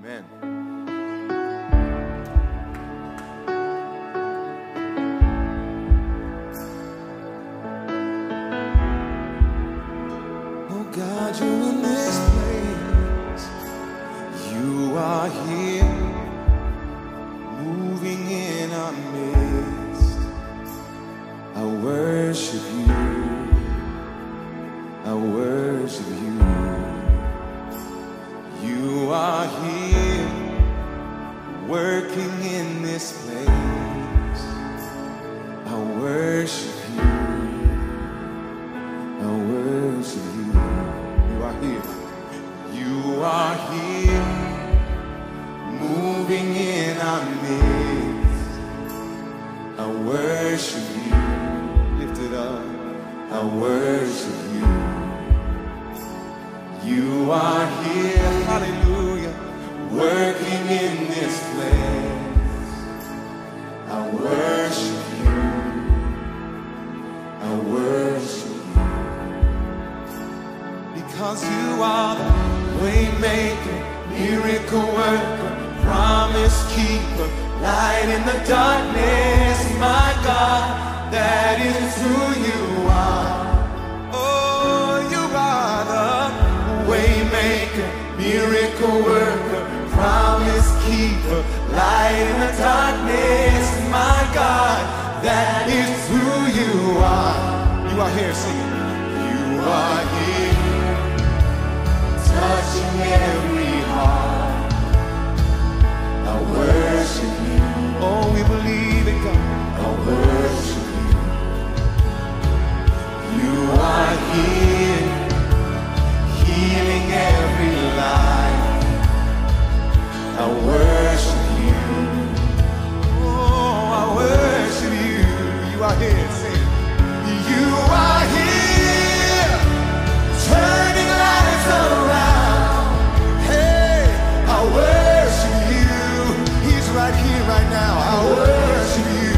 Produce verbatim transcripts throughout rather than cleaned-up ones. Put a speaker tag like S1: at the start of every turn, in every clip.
S1: Amen. Oh God, you're in this place. You are here, moving in our midst. I worship you. I worship you. You are here, working in this place. I worship you. I worship you. You are here. You are here, moving in our midst. I worship you. Lift it up. I worship you. You are here, hallelujah, working in this place. I worship you. I worship you. Because you are the way maker, miracle worker, promise keeper, light in the darkness, my God, that is who you are. Oh, you are the Waymaker, miracle worker, promise keeper, light in the darkness, my God, that is who you are. You are here singing. You are here, touching every heart. I worship you. Oh, we believe in God. I worship you. You are here, healing every life. I worship you. Oh, I worship you. You are here, sing. You are here, turning lives around. Hey, I worship you. He's right here, right now. I worship you.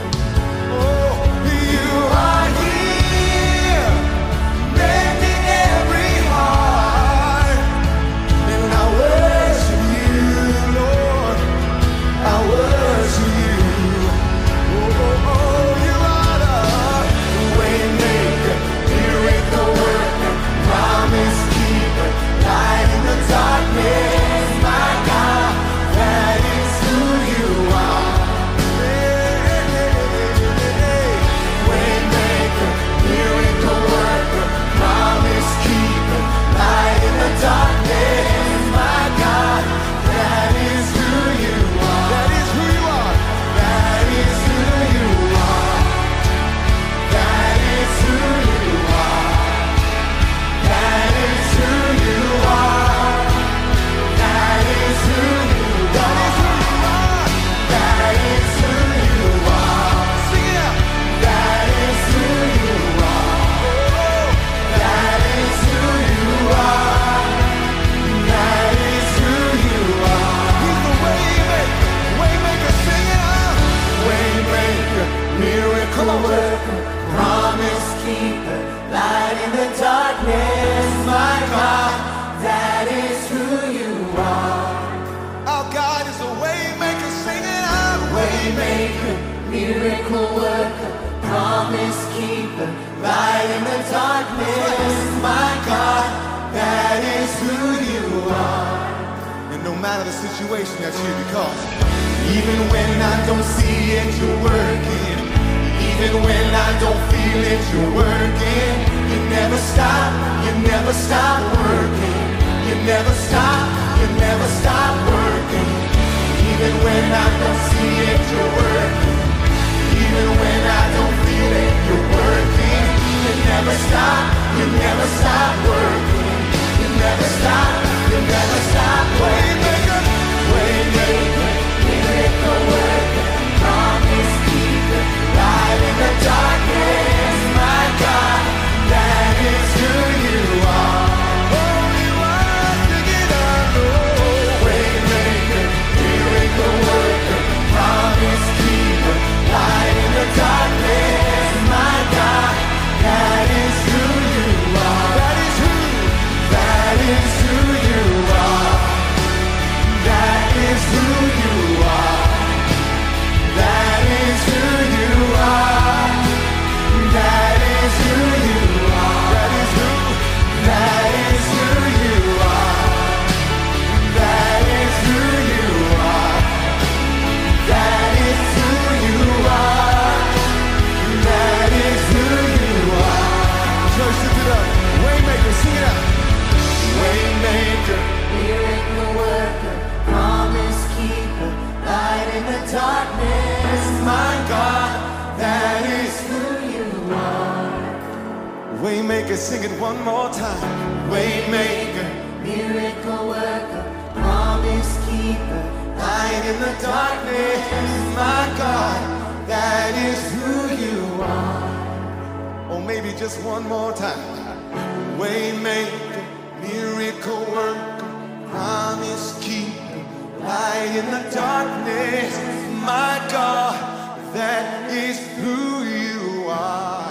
S1: Oh, you are here, mending every heart. And I worship you, Lord. I worship you. Oh, oh, oh, you are the waymaker, miracle worker, promise keeper, light in the darkness, my God, that is who you are. Hey, hey, hey, hey. Waymaker, miracle worker, promise keeper, light in the darkness, my God, that is who you are. That is who you are. That is who you are. That is who you are. That is who you are. That is who you are. That is who you are. Sing it out. That is who you are. That is who you are. That is who you are. He's the waymaker. Waymaker, sing it out. Waymaker, miracle worker, promise keeper, light in the darkness, my God, that is who you are. Our God is a waymaker, sing it out. Waymaker, miracle worker, promise keeper, light in the darkness, my God, that is who you are. And no matter the situation that you become, even when I don't see it, you're working. Even when I don't feel it, you're working. You never stop, you never stop working. You never stop, you never stop working. Even when I don't see it, you're working. Even when I don't feel it, you're working. You never stop, you never stop working. You never stop, you never stop working. Waymaker, waymaker, miracle worker, promise keeper, light in the darkness, my God, that is who you are. Oh, you are, sing it out. Waymaker, sing it one more time. Waymaker,
S2: Miracle worker, promise keeper,
S1: light in the darkness, my God, that is who you are. Or maybe just one more time. Waymaker, miracle worker, promise keeper, light in the darkness, my God, that is who you are.